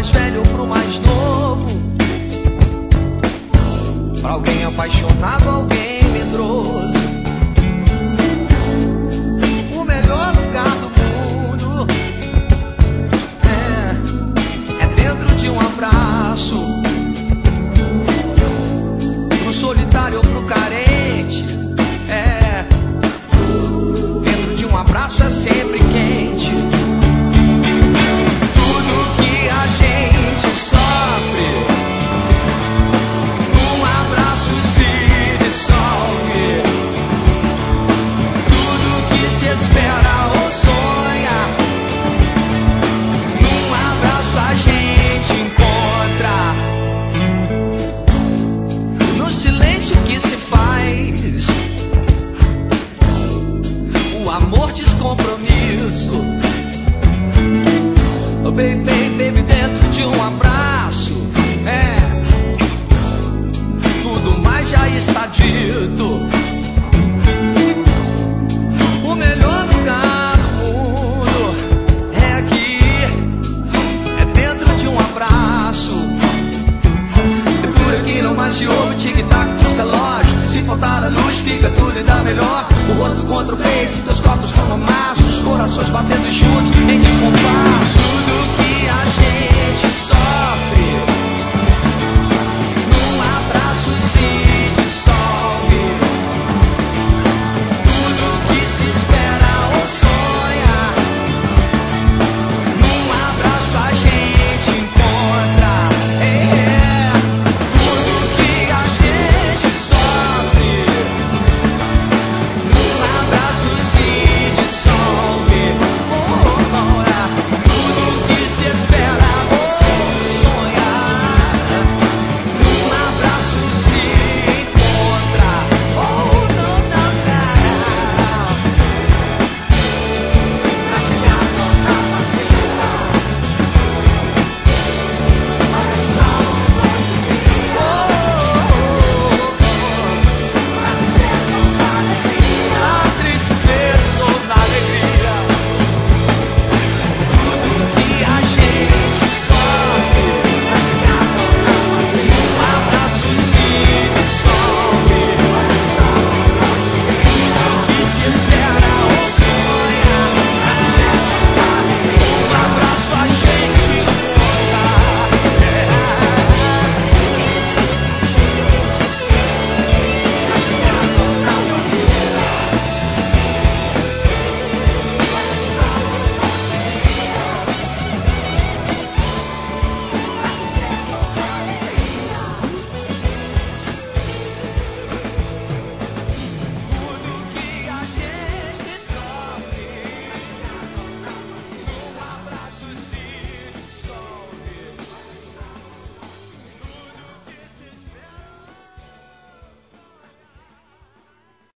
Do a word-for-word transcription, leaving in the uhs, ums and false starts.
mais velho pro mais novo, pra alguém apaixonado, alguém medroso. O melhor lugar do mundo é, é dentro de um abraço. Pro solitário ou pro carente, é, dentro de um abraço é sempre quente. Tudo que a gente sofre, um abraço se dissolve. Tudo que se espera ou sonha, num abraço a gente encontra. No silêncio que se faz, o amor descompromisso. Oh, baby.